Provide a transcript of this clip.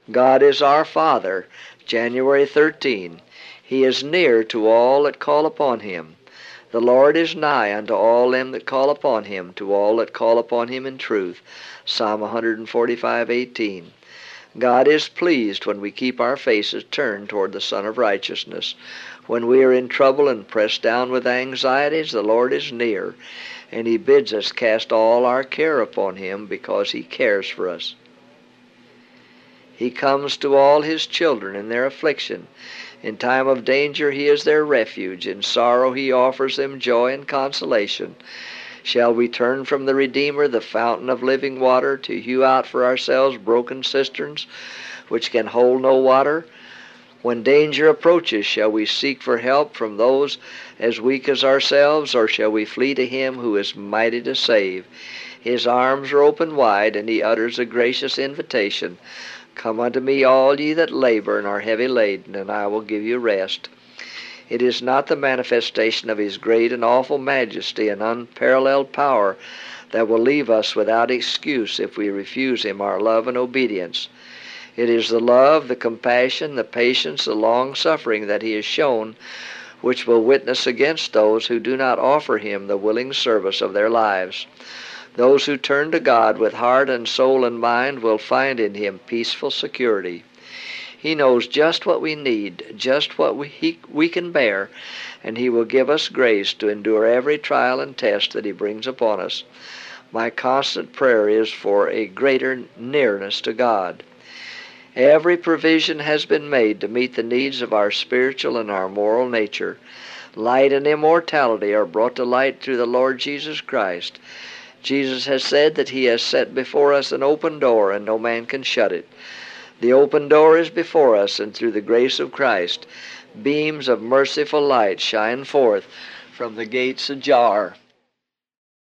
God is our Father, January 13. He is near to all that call upon him. The Lord is nigh unto all them that call upon him, to all that call upon him in truth. Psalm 145:18. God is pleased when we keep our faces turned toward the Son of Righteousness. When we are in trouble and pressed down with anxieties, the Lord is near, and he bids us cast all our care upon him because he cares for us. He comes to all his children in their affliction. In time of danger he is their refuge. In sorrow he offers them joy and consolation. Shall we turn from the Redeemer, the fountain of living water, to hew out for ourselves broken cisterns which can hold no water? When danger approaches, shall we seek for help from those as weak as ourselves, or shall we flee to him who is mighty to save? His arms are open wide, and he utters a gracious invitation. Come unto me, all ye that labor and are heavy laden, and I will give you rest. It is not the manifestation of his great and awful majesty and unparalleled power that will leave us without excuse if we refuse him our love and obedience. It is the love, the compassion, the patience, the long-suffering that he has shown, which will witness against those who do not offer him the willing service of their lives. Those who turn to God with heart and soul and mind will find in him peaceful security. He knows just what we need, just what we can bear, and he will give us grace to endure every trial and test that he brings upon us. My constant prayer is for a greater nearness to God. Every provision has been made to meet the needs of our spiritual and our moral nature. Light and immortality are brought to light through the Lord Jesus Christ. Jesus has said that he has set before us an open door, and no man can shut it. The open door is before us, and through the grace of Christ, beams of merciful light shine forth from the gates ajar.